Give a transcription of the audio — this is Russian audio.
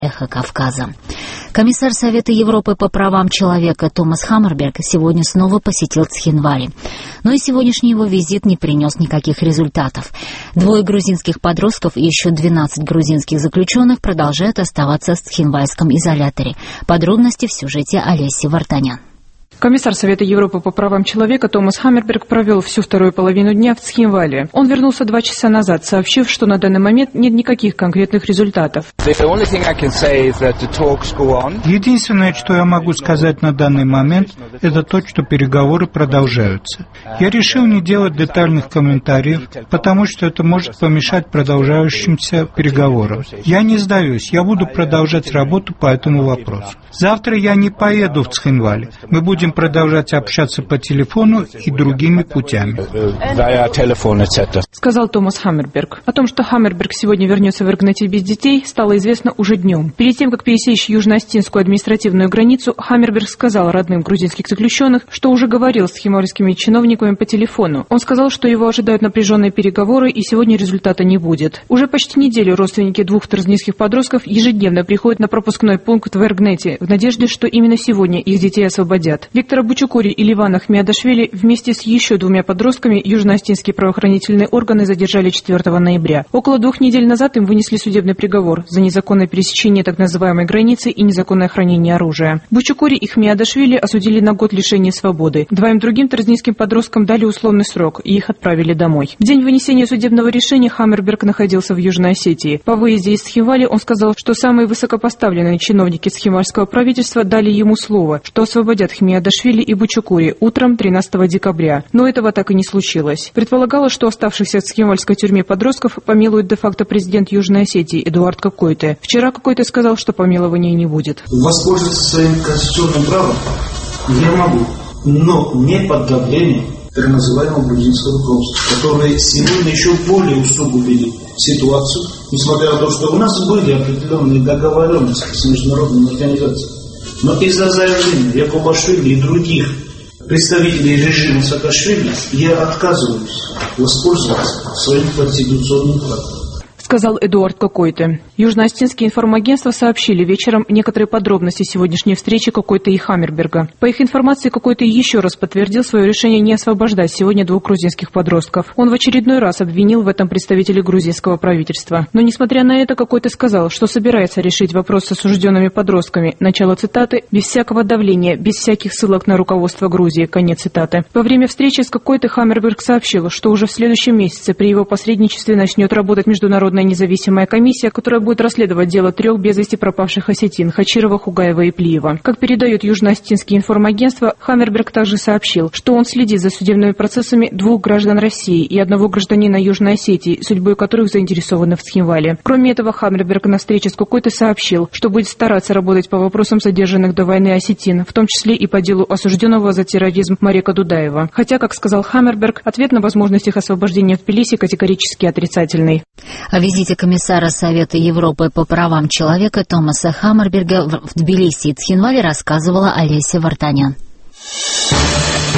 «Эхо Кавказа». Комиссар Совета Европы по правам человека Томас Хаммерберг сегодня снова посетил Цхинвали. Но и сегодняшний его визит не принес никаких результатов. 2 грузинских подростков и еще 12 грузинских заключенных продолжают оставаться в Цхинвальском изоляторе. Подробности в сюжете Олеси Вартанян. Комиссар Совета Европы по правам человека Томас Хаммерберг провел всю вторую половину дня в Цхинвале. Он вернулся 2 часа назад, сообщив, что на данный момент нет никаких конкретных результатов. Единственное, что я могу сказать на данный момент, это то, что переговоры продолжаются. Я решил не делать детальных комментариев, потому что это может помешать продолжающимся переговорам. Я не сдаюсь, я буду продолжать работу по этому вопросу. Завтра я не поеду в Цхинвале. Мы будем продолжать общаться по телефону и другими путями. Сказал Томас Хаммерберг. О том, что Хаммерберг сегодня вернется в Эргнете без детей, стало известно уже днем. Перед тем, как пересечь южно-остинскую административную границу, Хаммерберг сказал родным грузинских заключенных, что уже говорил с цхинвальскими чиновниками по телефону. Он сказал, что его ожидают напряженные переговоры и сегодня результата не будет. Уже почти неделю родственники 2 транснисских подростков ежедневно приходят на пропускной пункт в Эргнете в надежде, что именно сегодня их детей освободят. Виктора Бучукури и Ливана Ахмиадашвили вместе с еще 2 подростками южно-остинские правоохранительные органы задержали 4 ноября. Около 2 недель назад им вынесли судебный приговор за незаконное пересечение так называемой границы и незаконное хранение оружия. Бучукури и Ахмиадашвили осудили на год лишения свободы. 2 другим транснисским подросткам дали условный срок, и их отправили домой. В день вынесения судебного решения Хаммерберг находился в Южной Осетии. По выезде из Цхинвали он сказал, что самые высокопоставленные чиновники цхинвальского правительства дали ему слово, что освободят Ахмиадашвили и Бучукури утром 13 декабря. Но этого так и не случилось. Предполагалось, что оставшихся в цхинвальской тюрьме подростков помилует де-факто президент Южной Осетии Эдуард Кокойте. Вчера Кокойте сказал, что помилования не будет. Воспользоваться своим конституционным правом я могу, но не под давлением так называемого грузинского руководства, которые сегодня еще более усугубили ситуацию, несмотря на то, что у нас были определенные договоренности с международными организациями. Но из-за заявления Якубашвили и других представителей режима Саакашвили я отказываюсь воспользоваться своим конституционным правом. Сказал Эдуард Кокойте. Южно-Остинские информагентства сообщили вечером некоторые подробности сегодняшней встречи Кокойте и Хаммерберга. По их информации, Кокойте еще раз подтвердил свое решение не освобождать сегодня 2 грузинских подростков. Он в очередной раз обвинил в этом представителей грузинского правительства. Но, несмотря на это, Кокойте сказал, что собирается решить вопрос с осужденными подростками. Начало цитаты: «без всякого давления, без всяких ссылок на руководство Грузии». Конец цитаты. Во время встречи с Кокойте Хаммерберг сообщил, что уже в следующем месяце при его посредничестве начнет работать международная независимая комиссия, которая будет расследовать дело 3 без вести пропавших осетин — Хачирова, Хугаева и Плиева. Как передают южно-остинские информагентства, Хаммерберг также сообщил, что он следит за судебными процессами 2 граждан России и 1 гражданина Южной Осетии, судьбой которых заинтересованы в Цхинвале. Кроме этого, Хаммерберг на встрече с Кокойте сообщил, что будет стараться работать по вопросам задержанных до войны осетин, в том числе и по делу осужденного за терроризм Марека Дудаева. Хотя, как сказал Хаммерберг, ответ на возможность их освобождения в Тбилиси категорически отрицательный. О визите комиссара Совета Европы по правам человека Томаса Хаммерберга в Тбилиси и Цхинвале рассказывала Олеся Вартанян.